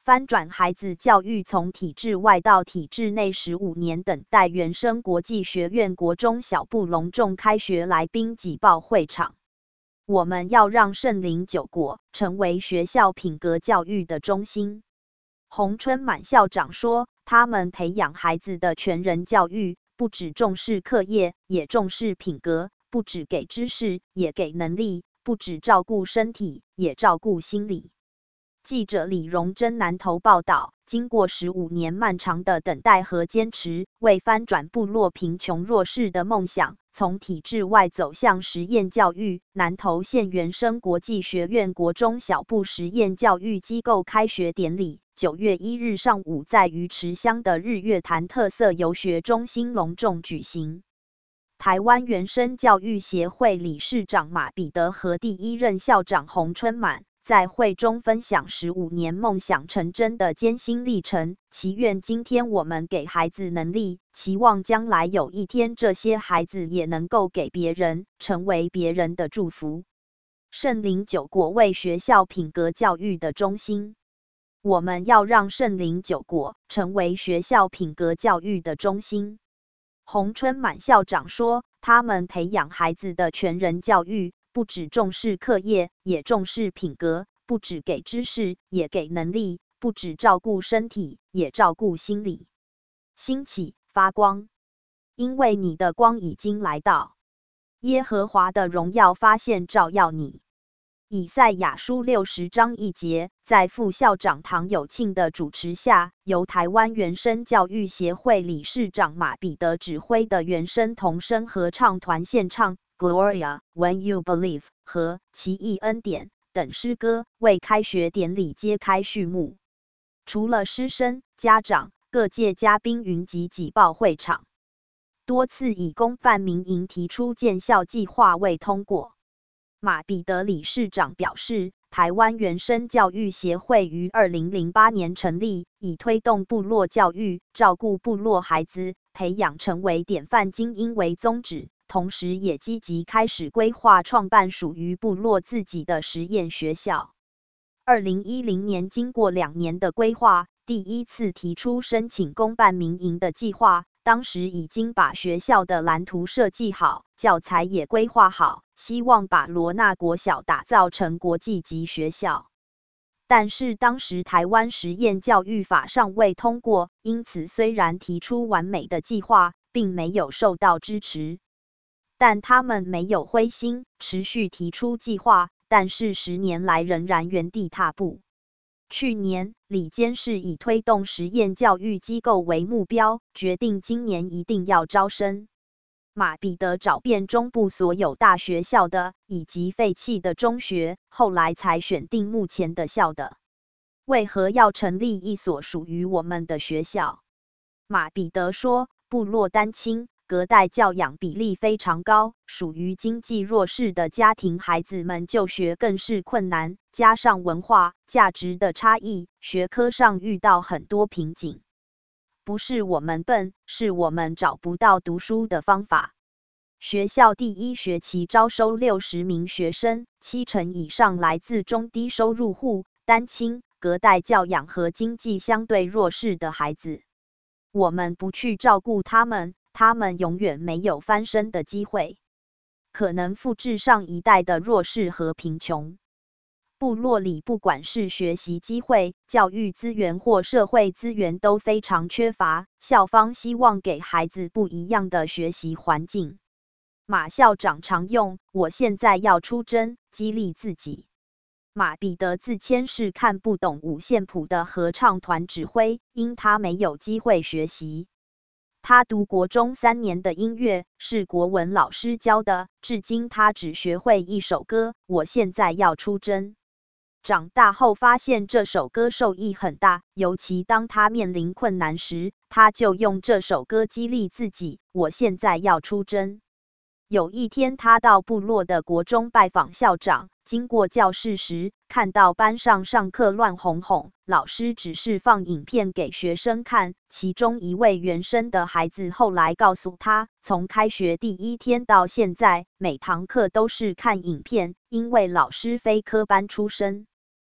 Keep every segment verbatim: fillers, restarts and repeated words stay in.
翻转孩子教育从体制外到体制内十五年等待原生国际学院国中小部隆重开学，来宾挤爆会场。我们要让圣灵九果成为学校品格教育的中心。洪春满校长说，他们培养孩子的全人教育，不只重视课业，也重视品格，不只给知识，也给能力，不只照顾身体，也照顾心理。记者李荣珍南投报道，经过十五年漫长的等待和坚持，为翻转部落贫穷弱势的梦想，从体制外走向实验教育，南投县原生国际学院国中小部实验教育机构开学典礼，九月一日上午在鱼池乡的日月潭特色游学中心隆重举行。台湾原生教育协会理事长马彼得和第一任校长洪春满在会中分享十五年梦想成真的艰辛历程，祈愿今天我们给孩子能力，期望将来有一天这些孩子也能够给别人，成为别人的祝福。圣灵九果为学校品格教育的中心，我们要让圣灵九果成为学校品格教育的中心。洪春满校长说，他们培养孩子的全人教育，不只重视课业，也重视品格，不只给知识，也给能力，不只照顾身体，也照顾心理。兴起，发光，因为你的光已经来到，耶和华的荣耀发现照耀你。以赛亚书六十章一节，在副校长唐有庆的主持下，由台湾原生教育协会理事长马彼得指挥的原生童声合唱团献唱 Gloria When You Believe 和奇异恩典等诗歌，为开学典礼揭开序幕。除了师生、家长，各界嘉宾云集挤爆会场，多次以公办民营提出建校计划未通过。马彼得理事长表示，台湾原生教育协会于二零零八年成立，以推动部落教育、照顾部落孩子、培养成为典范精英为宗旨，同时也积极开始规划创办属于部落自己的实验学校。二零一零年经过两年的规划，第一次提出申请公办民营的计划，当时已经把学校的蓝图设计好，教材也规划好，希望把罗纳国小打造成国际级学校。但是当时台湾实验教育法尚未通过，因此虽然提出完美的计划，并没有受到支持。但他们没有灰心，持续提出计划，但是十年来仍然原地踏步。去年，里监事以推动实验教育机构为目标，决定今年一定要招生。马彼得找遍中部所有大学校的，以及废弃的中学，后来才选定目前的校的。为何要成立一所属于我们的学校？马彼得说，部落单亲，隔代教养比例非常高，属于经济弱势的家庭孩子们就学更是困难，加上文化、价值的差异，学科上遇到很多瓶颈。不是我们笨，是我们找不到读书的方法。学校第一学期招收六十名学生，七成以上来自中低收入户、单亲、隔代教养和经济相对弱势的孩子。我们不去照顾他们，他们永远没有翻身的机会，可能复制上一代的弱势和贫穷。部落里不管是学习机会、教育资源或社会资源都非常缺乏，校方希望给孩子不一样的学习环境。马校长常用“我现在要出征”激励自己。马彼得自谦是看不懂五线谱的合唱团指挥，因他没有机会学习。他读国中三年的音乐，是国文老师教的，至今他只学会一首歌，我现在要出征。长大后发现这首歌受益很大，尤其当他面临困难时，他就用这首歌激励自己，我现在要出征。有一天他到部落的国中拜访校长，经过教室时，看到班上上课乱哄哄，老师只是放影片给学生看，其中一位原生的孩子后来告诉他，从开学第一天到现在，每堂课都是看影片，因为老师非科班出身。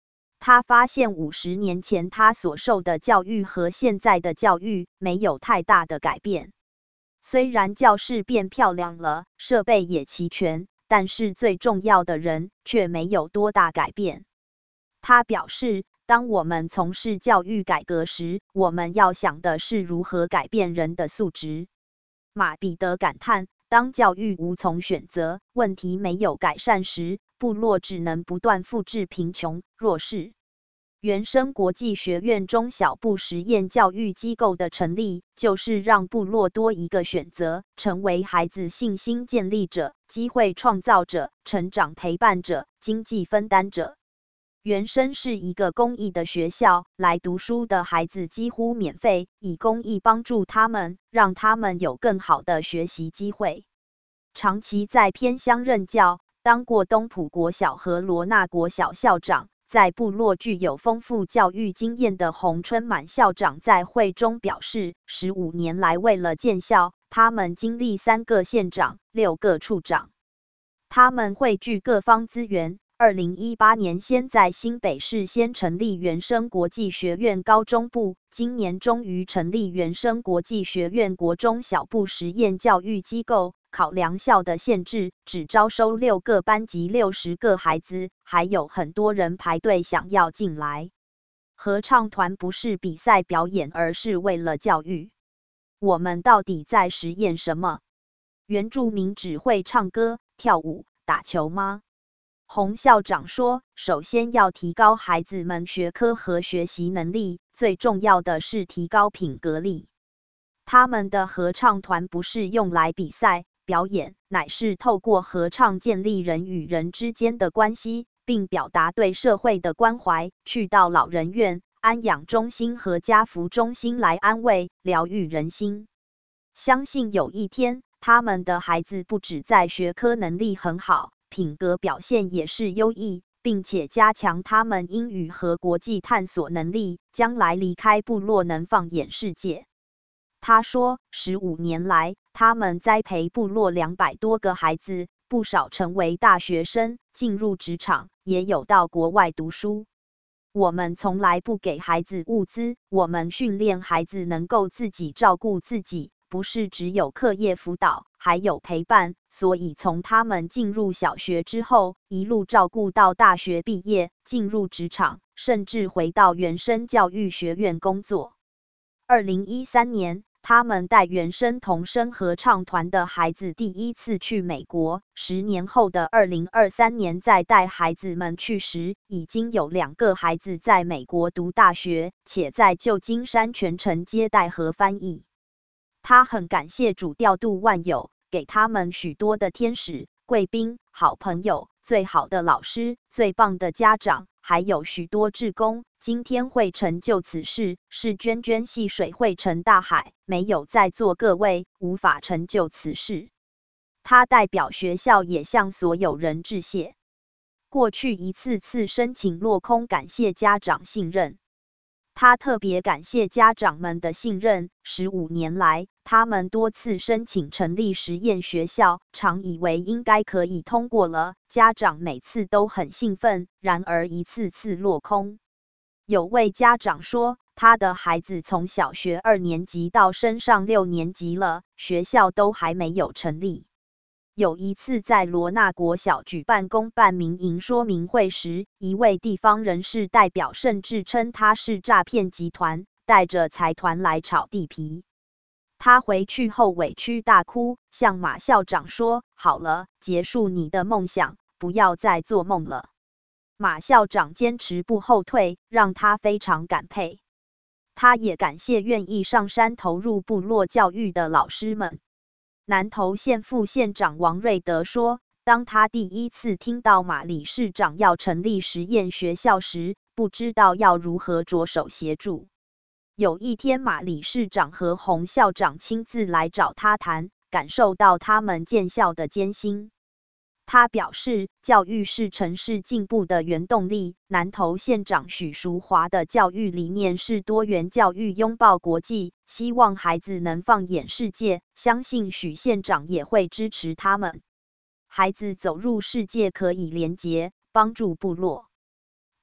他发现五十年前他所受的教育和现在的教育没有太大的改变。虽然教室变漂亮了，设备也齐全，但是最重要的人却没有多大改变。他表示，当我们从事教育改革时，我们要想的是如何改变人的素质。马彼得感叹，当教育无从选择，问题没有改善时，部落只能不断复制贫穷、弱势。原生国际学院中小部实验教育机构的成立，就是让部落多一个选择，成为孩子信心建立者、机会创造者、成长陪伴者、经济分担者。原生是一个公益的学校，来读书的孩子几乎免费，以公益帮助他们，让他们有更好的学习机会。长期在偏乡任教，当过东埔国小和罗纳国小校长，在部落具有丰富教育经验的洪春满校长在会中表示，十五年来为了建校，他们经历三个县长、六个处长，他们汇聚各方资源。二零一八年先在新北市先成立原生国际学院高中部，今年终于成立原生国际学院国中小部实验教育机构。考量校的限制，只招收六个班级六十个孩子，还有很多人排队想要进来。合唱团不是比赛表演，而是为了教育。我们到底在实验什么？原住民只会唱歌、跳舞、打球吗？洪校长说，首先要提高孩子们学科和学习能力，最重要的是提高品格力。他们的合唱团不是用来比赛、表演，乃是透过合唱建立人与人之间的关系，并表达对社会的关怀，去到老人院、安养中心和家福中心来安慰、疗愈人心。相信有一天，他们的孩子不只在学科能力很好，品格表现也是优异，并且加强他们英语和国际探索能力，将来离开部落能放眼世界。他说，十五年来，他们栽培部落两百多个孩子，不少成为大学生，进入职场，也有到国外读书。我们从来不给孩子物资，我们训练孩子能够自己照顾自己，不是只有课业辅导，还有陪伴，所以从他们进入小学之后，一路照顾到大学毕业，进入职场，甚至回到原生教育学院工作。二零一三年，他们带原生童声合唱团的孩子第一次去美国，十年后的二零二三年再带孩子们去时，已经有两个孩子在美国读大学，且在旧金山全程接待和翻译。他很感谢主调度万有，给他们许多的天使、贵宾、好朋友、最好的老师、最棒的家长，还有许多志工。今天会成就此事，是涓涓细水汇成大海，没有在座各位，无法成就此事。他代表学校也向所有人致谢。过去一次次申请落空，感谢家长信任。他特别感谢家长们的信任。十五年来，他们多次申请成立实验学校，常以为应该可以通过了，家长每次都很兴奋，然而一次次落空。有位家长说，他的孩子从小学二年级到升上六年级了，学校都还没有成立。有一次在罗纳国小举办公办民营说明会时，一位地方人士代表甚至称他是诈骗集团，带着财团来炒地皮。他回去后委屈大哭，向马校长说，好了，结束你的梦想，不要再做梦了。马校长坚持不后退，让他非常感佩。他也感谢愿意上山投入部落教育的老师们。南投县副县长王瑞德说，当他第一次听到马理事长要成立实验学校时，不知道要如何着手协助。有一天，马理事长和洪校长亲自来找他谈，感受到他们建校的艰辛。他表示，教育是城市进步的原动力。南投县长许淑华的教育理念是多元教育，拥抱国际，希望孩子能放眼世界，相信许县长也会支持他们。孩子走入世界可以连结，帮助部落。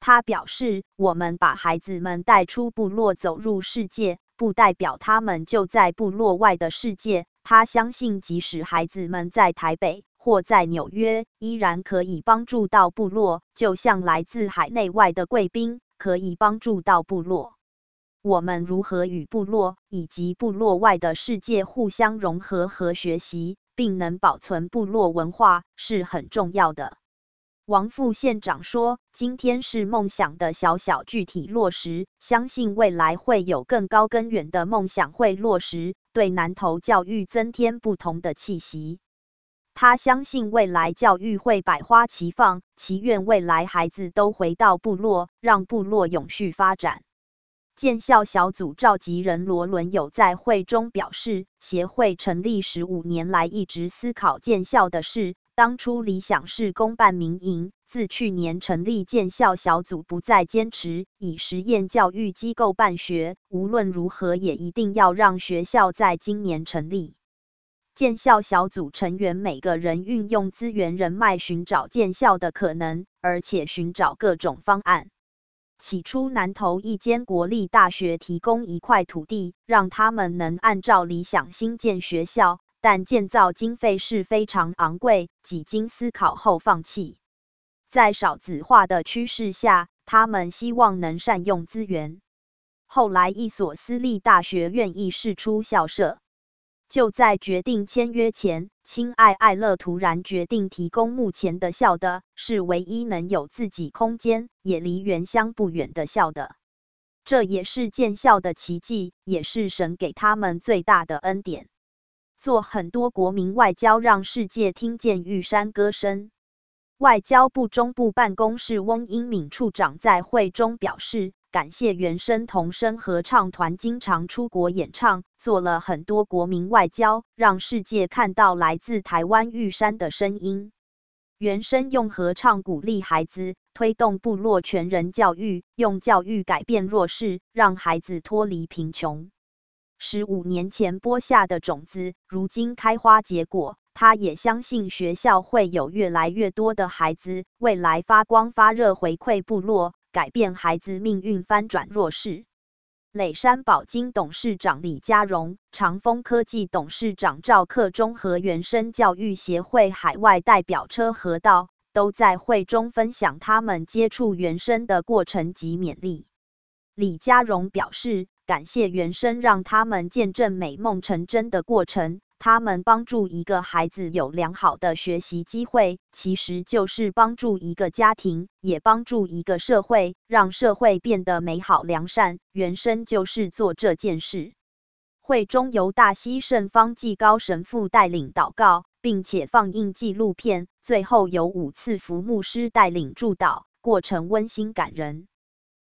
他表示，我们把孩子们带出部落走入世界，不代表他们就在部落外的世界。他相信，即使孩子们在台北或在纽约，依然可以帮助到部落，就像来自海内外的贵宾可以帮助到部落。我们如何与部落以及部落外的世界互相融合和学习，并能保存部落文化，是很重要的。王副县长说，今天是梦想的小小具体落实，相信未来会有更高更远的梦想会落实，对南投教育增添不同的气息。他相信未来教育会百花齐放，祈愿未来孩子都回到部落，让部落永续发展。建校小组召集人罗伦友在会中表示，协会成立十五年来一直思考建校的事，当初理想是公办民营，自去年成立建校小组不再坚持以实验教育机构办学，无论如何也一定要让学校在今年成立。建校小组成员每个人运用资源人脉寻找建校的可能，而且寻找各种方案。起初南投一间国立大学提供一块土地，让他们能按照理想兴建学校，但建造经费是非常昂贵，几经思考后放弃。在少子化的趋势下，他们希望能善用资源。后来一所私立大学愿意释出校舍。就在决定签约前，亲爱爱乐突然决定提供目前的校的，是唯一能有自己空间，也离原乡不远的校的。这也是建校的奇迹，也是神给他们最大的恩典。做很多国民外交，让世界听见玉山歌声。外交部中部办公室翁英敏处长在会中表示，感谢原声童声合唱团经常出国演唱，做了很多国民外交，让世界看到来自台湾玉山的声音。原声用合唱鼓励孩子，推动部落全人教育，用教育改变弱势，让孩子脱离贫穷。十五年前播下的种子，如今开花结果。他也相信学校会有越来越多的孩子，未来发光发热回馈部落，改变孩子命运，翻转弱势。磊山宝金董事长李家荣、长丰科技董事长赵克忠和原声教育协会海外代表车河道都在会中分享他们接触原声的过程及勉励。李家荣表示，感谢原声让他们见证美梦成真的过程。他们帮助一个孩子有良好的学习机会，其实就是帮助一个家庭，也帮助一个社会，让社会变得美好良善。原声就是做这件事。会中由大溪圣方济高神父带领祷告，并且放映纪录片，最后由五次福牧师带领祝祷，过程温馨感人。